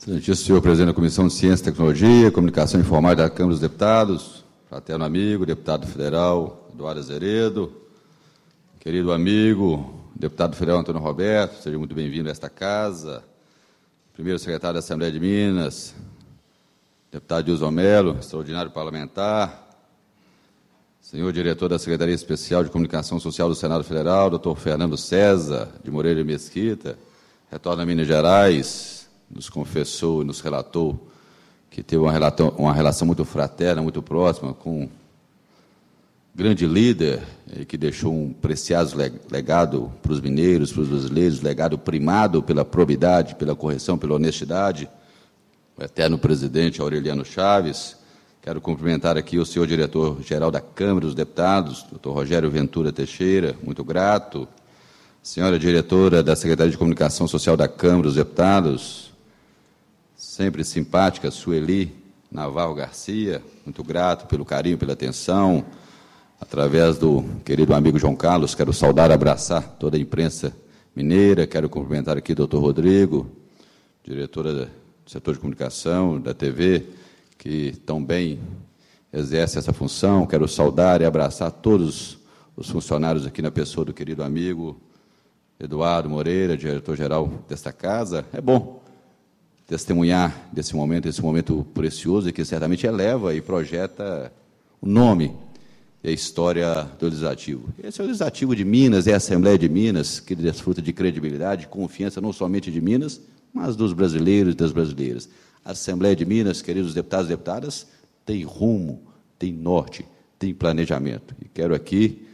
Excelentíssimo senhor presidente da Comissão de Ciência, Tecnologia, Comunicação Informal da Câmara dos Deputados, fraterno amigo, deputado federal Eduardo Azeredo, querido amigo, deputado federal Antônio Roberto, seja muito bem-vindo a esta casa, primeiro secretário da Assembleia de Minas, deputado Dilson Melo, extraordinário parlamentar, senhor diretor da Secretaria Especial de Comunicação Social do Senado Federal, doutor Fernando César de Moreira e Mesquita, retorna a Minas Gerais, nos confessou e nos relatou que teve uma relação muito fraterna, muito próxima com um grande líder e que deixou um precioso legado para os mineiros, para os brasileiros, legado primado pela probidade, pela correção, pela honestidade, o eterno presidente Aureliano Chaves. Quero cumprimentar aqui o senhor diretor-geral da Câmara dos Deputados, doutor Rogério Ventura Teixeira, muito grato. Senhora diretora da Secretaria de Comunicação Social da Câmara dos Deputados, sempre simpática, Sueli Navarro Garcia, muito grato pelo carinho, pela atenção. Através do querido amigo João Carlos, quero saudar e abraçar toda a imprensa mineira. Quero cumprimentar aqui o doutor Rodrigo, diretora do setor de comunicação da TV, que tão bem exerce essa função. Quero saudar e abraçar todos os funcionários aqui na pessoa do querido amigo Eduardo Moreira, diretor-geral desta casa. É bom testemunhar desse momento, esse momento precioso, que certamente eleva e projeta o nome e a história do Legislativo. Esse é o Legislativo de Minas, é a Assembleia de Minas, que desfruta de credibilidade, de confiança, não somente de Minas, mas dos brasileiros e das brasileiras. A Assembleia de Minas, queridos deputados e deputadas, tem rumo, tem norte, tem planejamento. E quero aqui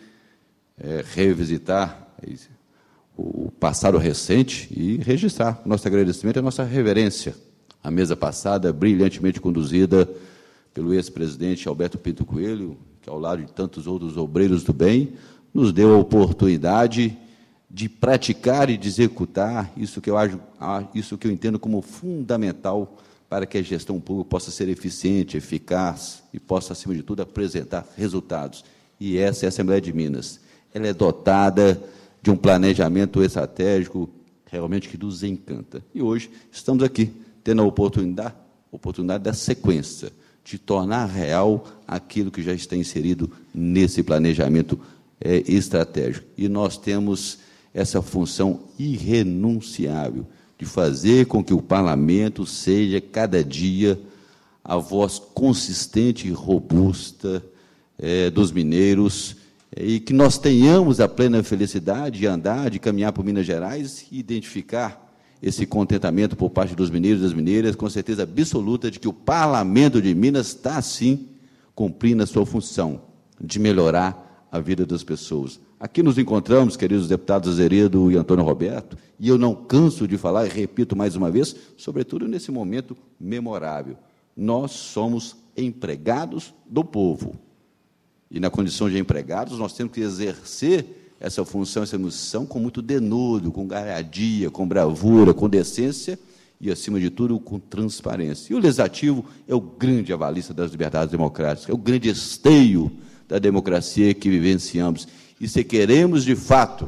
revisitar o passado recente e registrar nosso agradecimento e a nossa reverência. A mesa passada, brilhantemente conduzida pelo ex-presidente Alberto Pinto Coelho, que, ao lado de tantos outros obreiros do bem, nos deu a oportunidade de praticar e de executar isso que eu entendo como fundamental para que a gestão pública possa ser eficiente, eficaz e possa, acima de tudo, apresentar resultados. E essa é a Assembleia de Minas. Ela é dotada de um planejamento estratégico realmente que nos encanta. E hoje estamos aqui, tendo a oportunidade da sequência, de tornar real aquilo que já está inserido nesse planejamento estratégico. E nós temos essa função irrenunciável de fazer com que o parlamento seja, cada dia, a voz consistente e robusta dos mineiros, e que nós tenhamos a plena felicidade de andar, de caminhar por Minas Gerais e identificar esse contentamento por parte dos mineiros e das mineiras, com certeza absoluta de que o Parlamento de Minas está, sim, cumprindo a sua função de melhorar a vida das pessoas. Aqui nos encontramos, queridos deputados Azeredo e Antônio Roberto, e eu não canso de falar, e repito mais uma vez, sobretudo nesse momento memorável. Nós somos empregados do povo. E, na condição de empregados, nós temos que exercer essa função, essa missão, com muito denodo, com galhardia, com bravura, com decência e, acima de tudo, com transparência. E o Legislativo é o grande avalista das liberdades democráticas, é o grande esteio da democracia que vivenciamos. E, se queremos, de fato,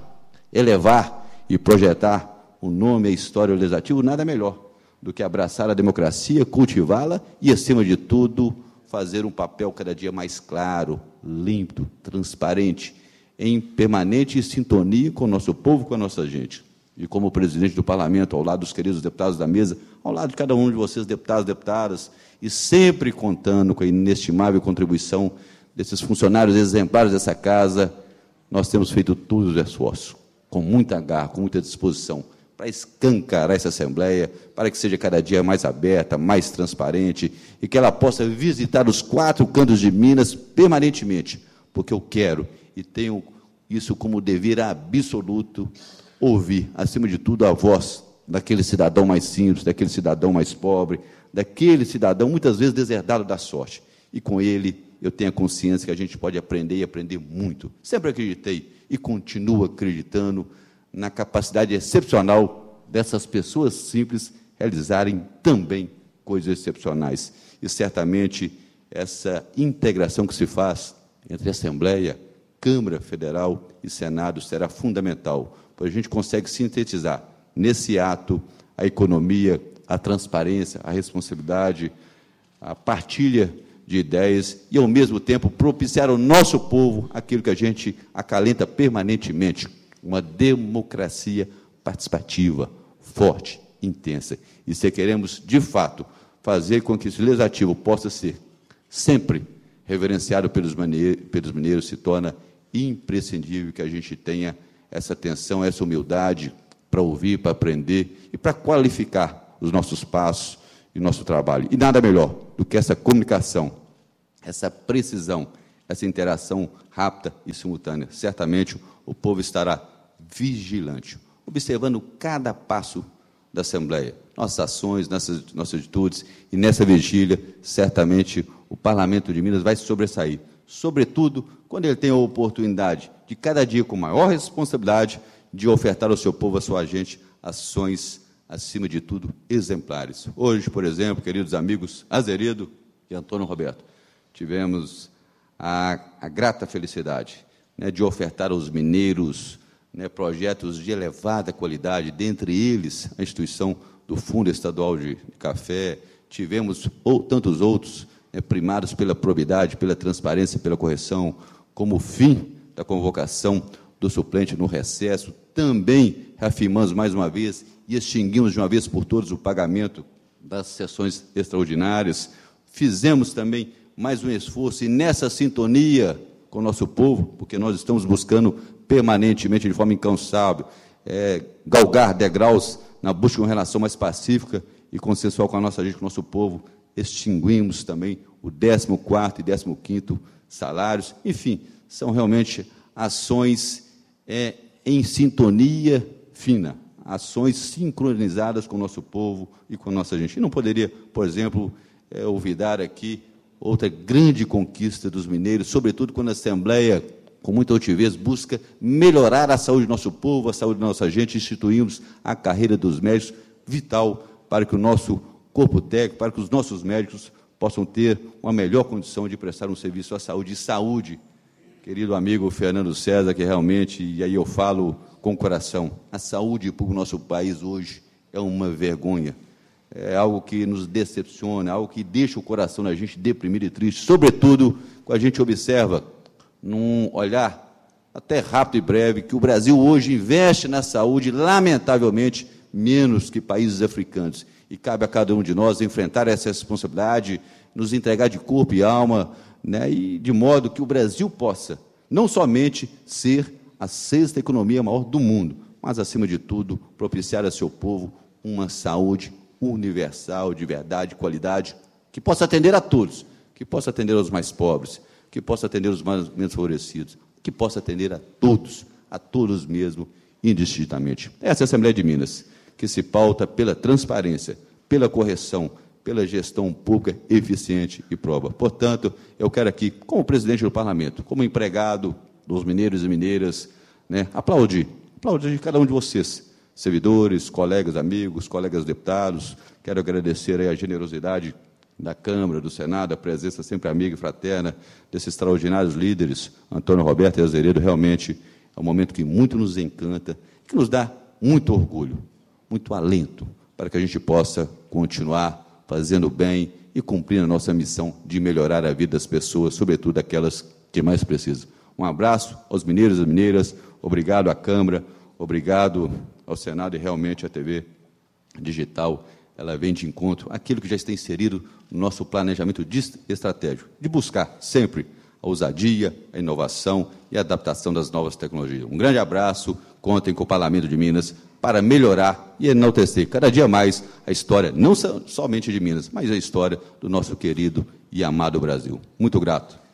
elevar e projetar o nome e a história do Legislativo, nada melhor do que abraçar a democracia, cultivá-la e, acima de tudo, fazer um papel cada dia mais claro, limpo, transparente, em permanente sintonia com o nosso povo, com a nossa gente. E como presidente do Parlamento, ao lado dos queridos deputados da mesa, ao lado de cada um de vocês, deputados e deputadas, e sempre contando com a inestimável contribuição desses funcionários exemplares dessa casa, nós temos feito todos os esforços, com muita garra, com muita disposição, para escancarar essa Assembleia, para que seja cada dia mais aberta, mais transparente, e que ela possa visitar os 4 cantos de Minas permanentemente, porque eu quero, e tenho isso como dever absoluto, ouvir, acima de tudo, a voz daquele cidadão mais simples, daquele cidadão mais pobre, daquele cidadão, muitas vezes, deserdado da sorte. E, com ele, eu tenho a consciência que a gente pode aprender, e aprender muito. Sempre acreditei, e continuo acreditando, na capacidade excepcional dessas pessoas simples realizarem também coisas excepcionais. E, certamente, essa integração que se faz entre Assembleia, Câmara Federal e Senado será fundamental, pois a gente consegue sintetizar, nesse ato, a economia, a transparência, a responsabilidade, a partilha de ideias e, ao mesmo tempo, propiciar ao nosso povo aquilo que a gente acalenta permanentemente, uma democracia participativa, forte, intensa. E se queremos, de fato, fazer com que esse legislativo possa ser sempre reverenciado pelos mineiros, se torna imprescindível que a gente tenha essa atenção, essa humildade para ouvir, para aprender e para qualificar os nossos passos e nosso trabalho. E nada melhor do que essa comunicação, essa precisão, essa interação rápida e simultânea. Certamente o povo estará vigilante, observando cada passo da Assembleia, nossas ações, nossas atitudes, e nessa vigília, certamente, o Parlamento de Minas vai se sobressair, sobretudo quando ele tem a oportunidade de, cada dia, com maior responsabilidade, de ofertar ao seu povo, à sua gente, ações, acima de tudo, exemplares. Hoje, por exemplo, queridos amigos Azeredo e Antônio Roberto, tivemos a grata felicidade, né, de ofertar aos mineiros, né, projetos de elevada qualidade, dentre eles a instituição do Fundo Estadual de Café. Tivemos tantos outros, né, primados pela probidade, pela transparência, pela correção, como o fim da convocação do suplente no recesso. Também reafirmamos mais uma vez e extinguimos de uma vez por todas o pagamento das sessões extraordinárias. Fizemos também mais um esforço, e nessa sintonia com o nosso povo, porque nós estamos buscando permanentemente, de forma incansável, galgar degraus na busca de uma relação mais pacífica e consensual com a nossa gente, com o nosso povo. Extinguimos também o 14º e 15º salários. Enfim, são realmente ações em sintonia fina, ações sincronizadas com o nosso povo e com a nossa gente. E não poderia, por exemplo, olvidar aqui outra grande conquista dos mineiros, sobretudo quando a Assembleia, com muita altivez, busca melhorar a saúde do nosso povo, a saúde da nossa gente. Instituímos a carreira dos médicos, vital para que o nosso corpo técnico, para que os nossos médicos possam ter uma melhor condição de prestar um serviço à saúde. E saúde, querido amigo Fernando César, que realmente, e aí eu falo com o coração, a saúde para o nosso país hoje é uma vergonha. É algo que nos decepciona, algo que deixa o coração da gente deprimido e triste, sobretudo quando a gente observa, num olhar até rápido e breve, que o Brasil hoje investe na saúde, lamentavelmente, menos que países africanos. E cabe a cada um de nós enfrentar essa responsabilidade, nos entregar de corpo e alma, né, e de modo que o Brasil possa, não somente ser a 6ª economia maior do mundo, mas, acima de tudo, propiciar a seu povo uma saúde universal, de verdade, de qualidade, que possa atender a todos, que possa atender aos mais pobres, que possa atender os mais menos favorecidos, que possa atender a todos mesmo, indistintamente. Essa é a Assembleia de Minas, que se pauta pela transparência, pela correção, pela gestão pública eficiente e prova. Portanto, eu quero aqui, como presidente do Parlamento, como empregado dos mineiros e mineiras, né, aplaudir cada um de vocês, servidores, colegas amigos, colegas deputados. Quero agradecer aí a generosidade da Câmara, do Senado, a presença sempre amiga e fraterna desses extraordinários líderes, Antônio Roberto e Azeredo. Realmente é um momento que muito nos encanta, que nos dá muito orgulho, muito alento, para que a gente possa continuar fazendo bem e cumprindo a nossa missão de melhorar a vida das pessoas, sobretudo aquelas que mais precisam. Um abraço aos mineiros e mineiras, obrigado à Câmara, obrigado ao Senado, e realmente a TV digital, ela vem de encontro àquilo que já está inserido no nosso planejamento estratégico, de buscar sempre a ousadia, a inovação e a adaptação das novas tecnologias. Um grande abraço, contem com o Parlamento de Minas para melhorar e enaltecer cada dia mais a história, não somente de Minas, mas a história do nosso querido e amado Brasil. Muito grato.